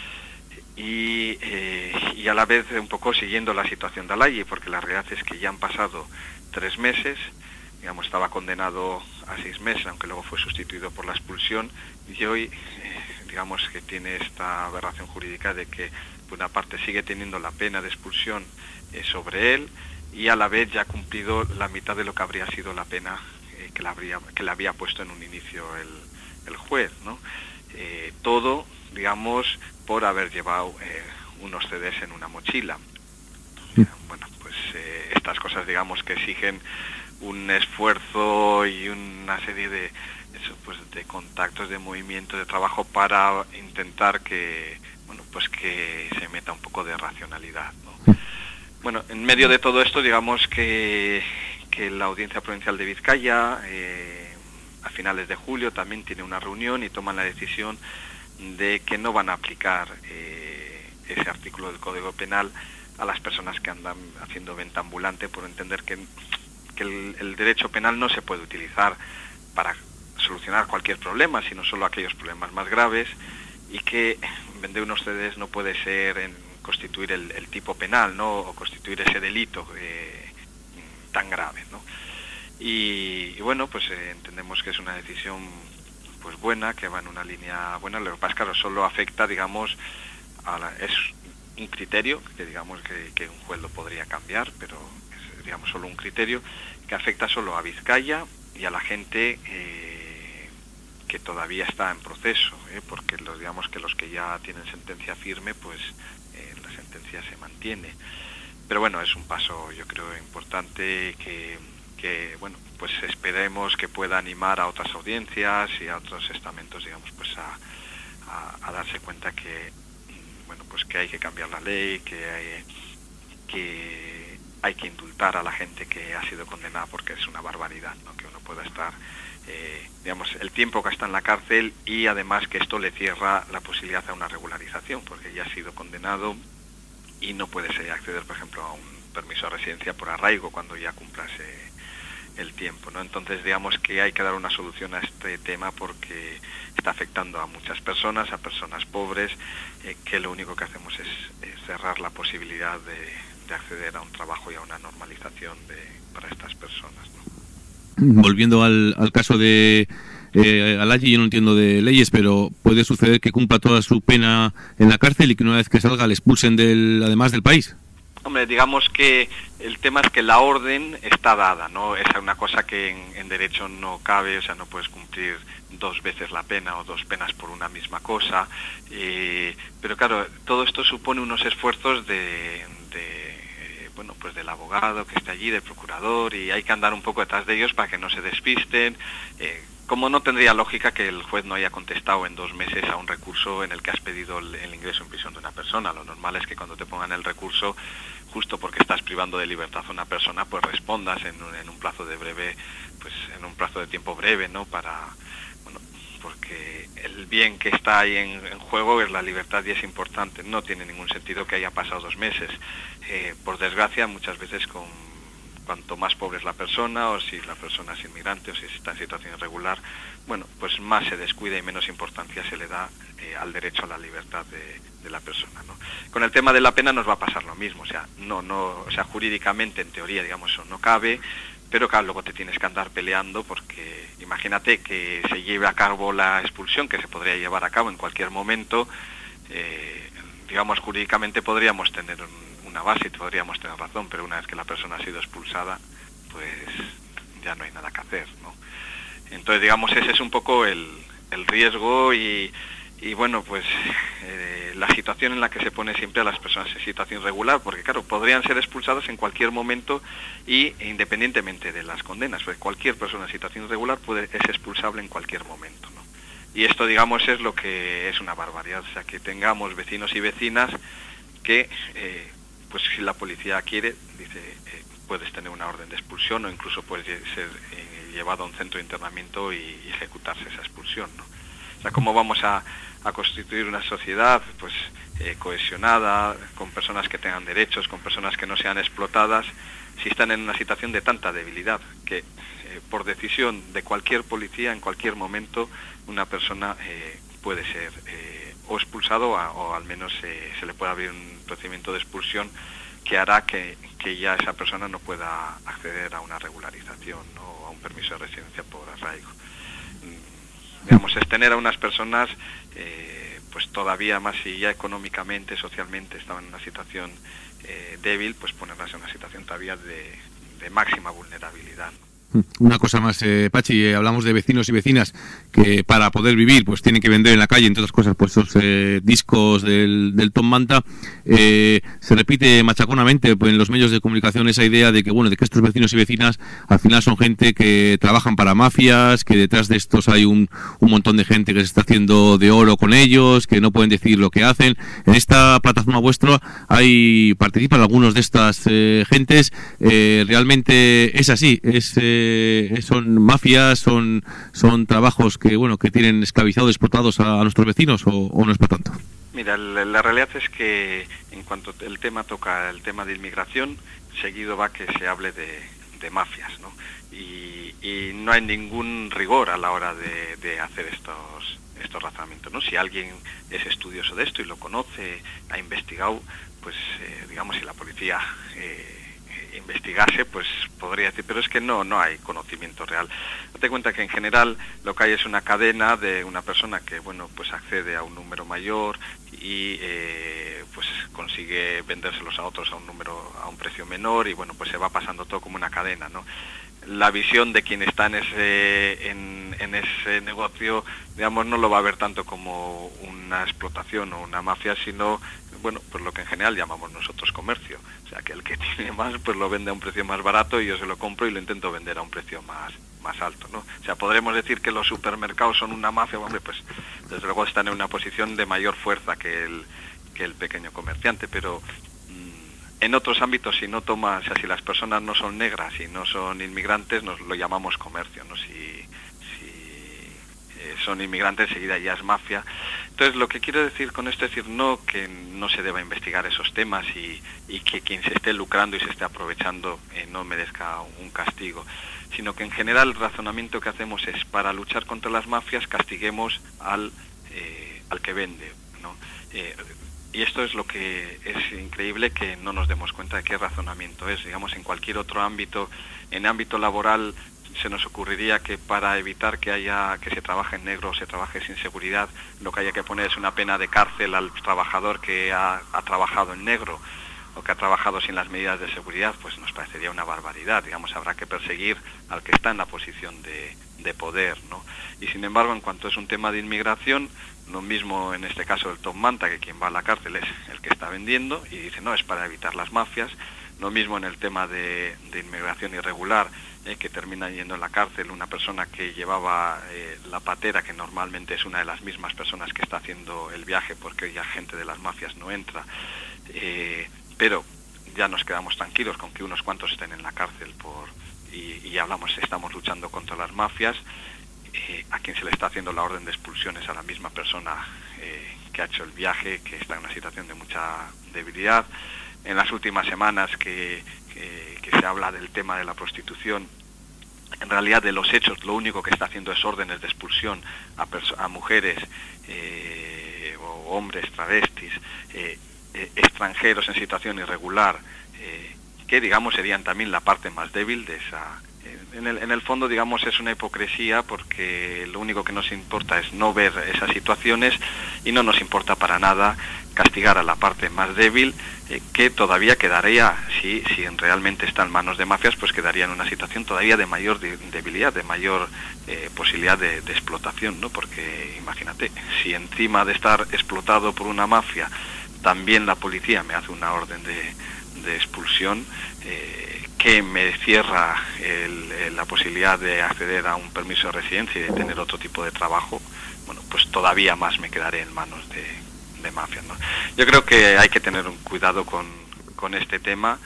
Y, eh, y a la vez un poco siguiendo la situación de Alaji, porque la realidad es que ya han pasado tres meses, digamos, estaba condenado a seis meses, aunque luego fue sustituido por la expulsión, y hoy, eh, digamos, que tiene esta aberración jurídica de que, por una parte, sigue teniendo la pena de expulsión eh, sobre él, y a la vez ya ha cumplido la mitad de lo que habría sido la pena eh, que, le habría, que le había puesto en un inicio el, el juez, ¿no? Eh, todo, digamos, por haber llevado eh, unos C Ds en una mochila. Eh, bueno, pues eh, estas cosas, digamos, que exigen un esfuerzo y una serie de, eso, pues, de contactos, de movimientos, de trabajo para intentar que, bueno, pues que se meta un poco de racionalidad, ¿no? Bueno, en medio de todo esto, digamos que, que la Audiencia Provincial de Vizcaya, eh, a finales de julio, también tiene una reunión y toman la decisión de que no van a aplicar eh, ese artículo del Código Penal a las personas que andan haciendo venta ambulante, por entender que, que el, el derecho penal no se puede utilizar para solucionar cualquier problema, sino solo aquellos problemas más graves, y que vender unos C Ds no puede ser en constituir el, el tipo penal, ¿no? O constituir ese delito eh, tan grave, ¿no? Y, y bueno, pues eh, entendemos que es una decisión pues buena, que va en una línea buena. Lo que pasa es que claro, solo afecta, digamos, a la, es un criterio que digamos que, que un juez lo podría cambiar, pero es, digamos, solo un criterio que afecta solo a Vizcaya y a la gente eh, que todavía está en proceso, ¿eh? Porque los, digamos que los que ya tienen sentencia firme, pues eh, la sentencia se mantiene. Pero bueno, es un paso, yo creo, importante que, que bueno, pues esperemos que pueda animar a otras audiencias y a otros estamentos, digamos, pues a, a, a darse cuenta que, bueno, pues que hay que cambiar la ley, que hay que, hay que indultar a la gente que ha sido condenada, porque es una barbaridad, ¿no? Que uno pueda estar, eh, digamos, el tiempo que está en la cárcel, y además que esto le cierra la posibilidad a una regularización, porque ya ha sido condenado y no puedes acceder, por ejemplo, a un permiso de residencia por arraigo cuando ya cumplas eh, el tiempo, ¿no? Entonces, digamos que hay que dar una solución a este tema, porque está afectando a muchas personas, a personas pobres, eh, que lo único que hacemos es, es cerrar la posibilidad de, de acceder a un trabajo y a una normalización de, para estas personas, ¿no? Volviendo al, al caso de eh, Alayi, yo no entiendo de leyes, pero puede suceder que cumpla toda su pena en la cárcel y que una vez que salga le expulsen del, además del país. Hombre, digamos que el tema es que la orden está dada, ¿no? Es una cosa que en, en derecho no cabe, o sea, no puedes cumplir dos veces la pena o dos penas por una misma cosa, eh, pero claro, todo esto supone unos esfuerzos de, de eh, bueno, pues del abogado que está allí, del procurador, y hay que andar un poco detrás de ellos para que no se despisten. Eh, como no tendría lógica que el juez no haya contestado en dos meses a un recurso en el que has pedido el, el ingreso en prisión de una persona. Lo normal es que cuando te pongan el recurso, justo porque estás privando de libertad a una persona, pues respondas en un, en un plazo de breve, pues en un plazo de tiempo breve, ¿no? Para, bueno, porque el bien que está ahí en, en juego es la libertad y es importante. No tiene ningún sentido que haya pasado dos meses. Eh, por desgracia, muchas veces con cuanto más pobre es la persona, o si la persona es inmigrante, o si está en situación irregular, bueno, pues más se descuida y menos importancia se le da eh, al derecho a la libertad de, de la persona, ¿no? Con el tema de la pena nos va a pasar lo mismo, o sea, no, no, o sea, jurídicamente, en teoría, digamos, eso no cabe, pero claro, luego te tienes que andar peleando, porque imagínate que se lleve a cabo la expulsión, que se podría llevar a cabo en cualquier momento, eh, digamos, jurídicamente podríamos tener un una base y podríamos tener razón, pero una vez que la persona ha sido expulsada, pues ya no hay nada que hacer, ¿no? Entonces, digamos, ese es un poco el, el riesgo y, y bueno, pues eh, la situación en la que se pone siempre a las personas en situación irregular, porque claro, podrían ser expulsadas en cualquier momento y independientemente de las condenas, porque cualquier persona en situación irregular puede, es expulsable en cualquier momento, ¿no? Y esto, digamos, es lo que es una barbaridad, o sea, que tengamos vecinos y vecinas que eh, pues si la policía quiere, dice, eh, puedes tener una orden de expulsión o incluso puedes ser eh, llevado a un centro de internamiento y, y ejecutarse esa expulsión, ¿no? O sea, ¿cómo vamos a, a constituir una sociedad pues eh, cohesionada, con personas que tengan derechos, con personas que no sean explotadas, si están en una situación de tanta debilidad que eh, por decisión de cualquier policía, en cualquier momento, una persona eh, puede ser eh, o expulsado a, o al menos eh, se le puede abrir un procedimiento de expulsión que hará que, que ya esa persona no pueda acceder a una regularización, ¿no? O a un permiso de residencia por arraigo. Mm, digamos, es tener a unas personas eh, pues todavía más, si ya económicamente, socialmente estaban en una situación eh, débil, pues ponerlas en una situación todavía de, de máxima vulnerabilidad, ¿no? Una cosa más, eh, Pachi, eh, hablamos de vecinos y vecinas que para poder vivir pues tienen que vender en la calle, entre otras cosas, pues esos eh, discos del, del Tom Manta. Eh, se repite machaconamente pues, en los medios de comunicación esa idea de que, bueno, de que estos vecinos y vecinas al final son gente que trabajan para mafias, que detrás de estos hay un, un montón de gente que se está haciendo de oro con ellos, que no pueden decir lo que hacen. En esta plataforma vuestra hay participan algunos de estas eh, gentes. Eh, realmente es así, es... Eh, eh, son mafias, son son trabajos que bueno que tienen esclavizados, explotados a, a nuestros vecinos, o, o no es para tanto? Mira, la, la realidad es que en cuanto el tema toca el tema de inmigración, seguido va que se hable de, de mafias, ¿no? Y, y no hay ningún rigor a la hora de, de hacer estos estos razonamientos, ¿no? Si alguien es estudioso de esto y lo conoce, ha investigado, pues eh, digamos, si la policía eh, investigase, pues podría decir, pero es que no no hay conocimiento real. Date cuenta que en general lo que hay es una cadena de una persona que, bueno, pues accede a un número mayor y eh, pues consigue vendérselos a otros a un número, a un precio menor, y bueno, pues se va pasando todo como una cadena, ¿no? La visión de quien está en ese en, en ese negocio, digamos, no lo va a ver tanto como una explotación o una mafia, sino, bueno, pues lo que en general llamamos nosotros comercio. O sea, que el que tiene más, pues lo vende a un precio más barato y yo se lo compro y lo intento vender a un precio más más alto, ¿no? O sea, podremos decir que los supermercados son una mafia, hombre, pues desde luego están en una posición de mayor fuerza que el que el pequeño comerciante, pero en otros ámbitos, si no toma, o sea, si las personas no son negras y no son inmigrantes, nos lo llamamos comercio, ¿no? Si, si eh, son inmigrantes, enseguida ya es mafia. Entonces, lo que quiero decir con esto es decir, no que no se deba investigar esos temas y, y que quien se esté lucrando y se esté aprovechando eh, no merezca un castigo, sino que en general el razonamiento que hacemos es, para luchar contra las mafias, castiguemos al, eh, al que vende, ¿no? Eh, Y esto es lo que es increíble, que no nos demos cuenta de qué razonamiento es. Digamos, en cualquier otro ámbito, en ámbito laboral, se nos ocurriría que para evitar que haya que se trabaje en negro o se trabaje sin seguridad, lo que haya que poner es una pena de cárcel al trabajador que ha, ha trabajado en negro o que ha trabajado sin las medidas de seguridad. Pues nos parecería una barbaridad. Digamos, habrá que perseguir al que está en la posición de, de poder, ¿no? Y sin embargo, en cuanto es un tema de inmigración, lo mismo en este caso el top manta, que quien va a la cárcel es el que está vendiendo y dice, no, es para evitar las mafias. Lo mismo en el tema de, de inmigración irregular, eh, que termina yendo en la cárcel una persona que llevaba eh, la patera, que normalmente es una de las mismas personas que está haciendo el viaje, porque ya gente de las mafias no entra. Eh, pero ya nos quedamos tranquilos con que unos cuantos estén en la cárcel por y, y hablamos, estamos luchando contra las mafias. Eh, a quien se le está haciendo la orden de expulsión es a la misma persona eh, que ha hecho el viaje, que está en una situación de mucha debilidad. En las últimas semanas que, que, que se habla del tema de la prostitución, en realidad de los hechos lo único que está haciendo es órdenes de expulsión a, a mujeres eh, o hombres travestis, eh, eh, extranjeros en situación irregular, eh, que digamos serían también la parte más débil de esa. En el, en el fondo, digamos, es una hipocresía, porque lo único que nos importa es no ver esas situaciones y no nos importa para nada castigar a la parte más débil, eh, que todavía quedaría, si, si realmente está en manos de mafias, pues quedaría en una situación todavía de mayor de, debilidad, de mayor eh, posibilidad de, de explotación, ¿no? Porque imagínate, si encima de estar explotado por una mafia, también la policía me hace una orden de, de expulsión, eh, que me cierra el, el, la posibilidad de acceder a un permiso de residencia y de tener otro tipo de trabajo, bueno, pues todavía más me quedaré en manos de, de mafias, ¿no? Yo creo que hay que tener un cuidado con, con este tema,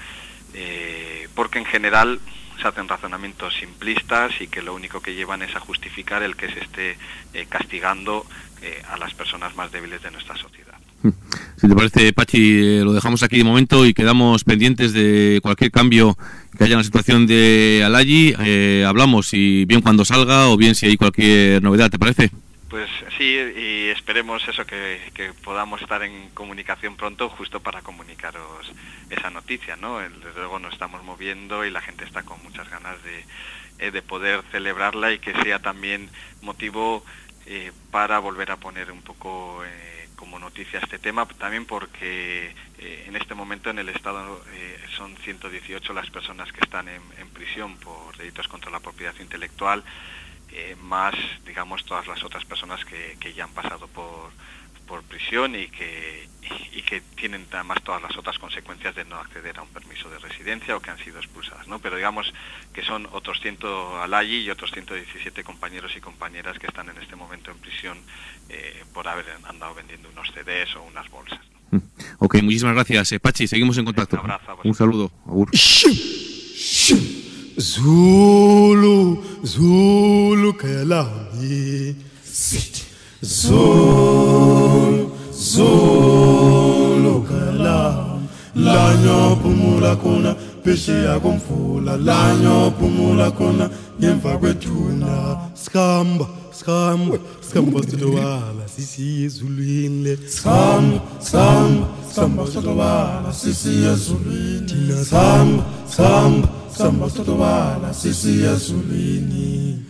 eh, porque en general se hacen razonamientos simplistas y que lo único que llevan es a justificar el que se esté eh, castigando eh, a las personas más débiles de nuestra sociedad. Si te parece, Pachi, eh, lo dejamos aquí de momento y quedamos pendientes de cualquier cambio que haya en la situación de Alayi. Eh, hablamos, y bien cuando salga o bien si hay cualquier novedad, ¿te parece? Pues sí, y esperemos eso, que, que podamos estar en comunicación pronto, justo para comunicaros esa noticia, ¿no? Desde luego nos estamos moviendo y la gente está con muchas ganas de, eh, de poder celebrarla, y que sea también motivo eh, para volver a poner un poco eh, como noticia este tema, también porque eh, en este momento en el Estado eh, son ciento dieciocho las personas que están en, en prisión por delitos contra la propiedad intelectual, eh, más, digamos, todas las otras personas que, que ya han pasado por, por prisión y que, y, y que tienen además todas las otras consecuencias de no acceder a un permiso de residencia o que han sido expulsadas, ¿no? Pero digamos que son otros cien Alayi y otros ciento diecisiete compañeros y compañeras que están en este momento en prisión eh, por haber andado vendiendo unos C Ds o unas bolsas, ¿no? Ok, muchísimas gracias, eh, Pachi, seguimos en contacto. Un abrazo a vosotros. Un saludo. Agur. Zulu, Zulu Kelami. Zulu, Zulu Kelami. Lanyo pumula kona, peshe ya kumfula. Lanyo pumula kona, nyemfa kwetuna. Skamba, skamba, skamba sotowala, sisi ezulwini. Skamba, skamba, skamba sotowala, sisi ezulwini. Skamba, skamba. Samba sotowala sisi yazulini.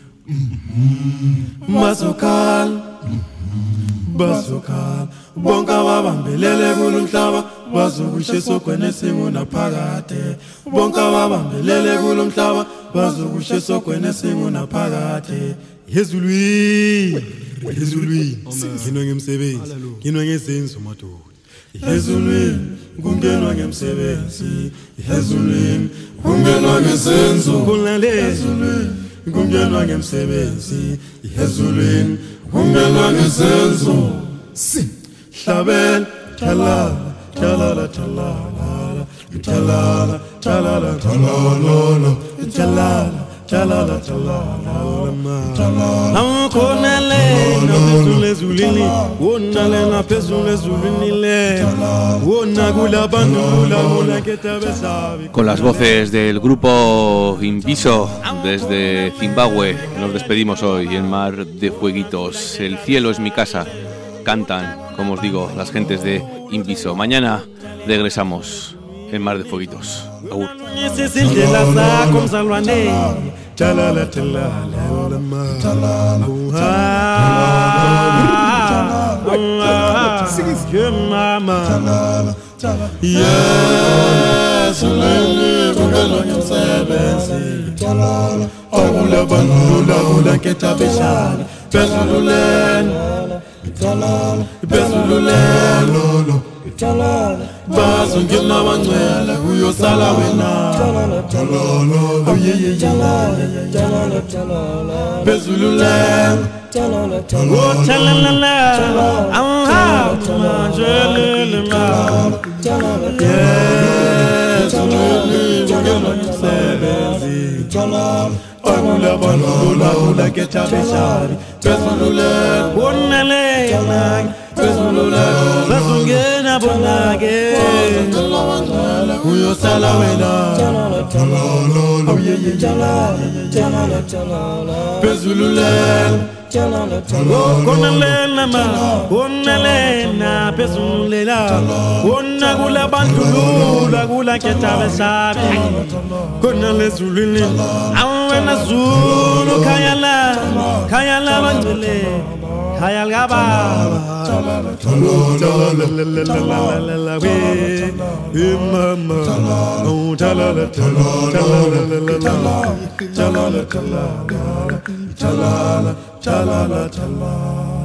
Bazokal, bazokal. Bonga wabambelele kulumhlaba, bazokushe sokwenye singuna phakade. Bonga wabambelele kulumhlaba, bazokushe sokwenye singuna phakade. Yezulwini, yezulwini. Nginwa ngemsebenzi, nginwa ngezenzo madoda. Yezulwini, kungenwa ngemsebenzi. Yezulwini, kungenwa ngezenzo. Yezulwini, kungenwa ngemsebenzi. Yezulwini, kungenwa ngezenzo. Hlabela, talala, talala, talala, talala, talala, talala, talala. Chalala chalala chalala amkhona le naphezulu ezulwini wona le naphezulu ezulwini le wona kulabantu kulabona ketabesabi. Con las voces del grupo Inviso desde Zimbabue nos despedimos hoy en Mar de Fueguitos. El cielo es mi casa. Cantan, como os digo, las gentes de Inviso. Mañana regresamos en Mar de Fueguitos. Agur. Chalala chalala mama yes lele kungenwa ngemsebenzi awula banula ula ketabeshana bezululen bezululen bazongena bangcwele uyosala wena bezululen oh chalalala ah majelele ma yes kungenwa ngemsebenzi awula banula ula ketabeshana bezululen wonale bezululen bazongena bonake uyosala wena bezululen konalena ma konalena bezululela wona kula bantu lula kula ketabesabi konalezulwini awena zulu khayala khayala bangcwele khayal gaba Chalala, chalala, chalala, chalala, chalala.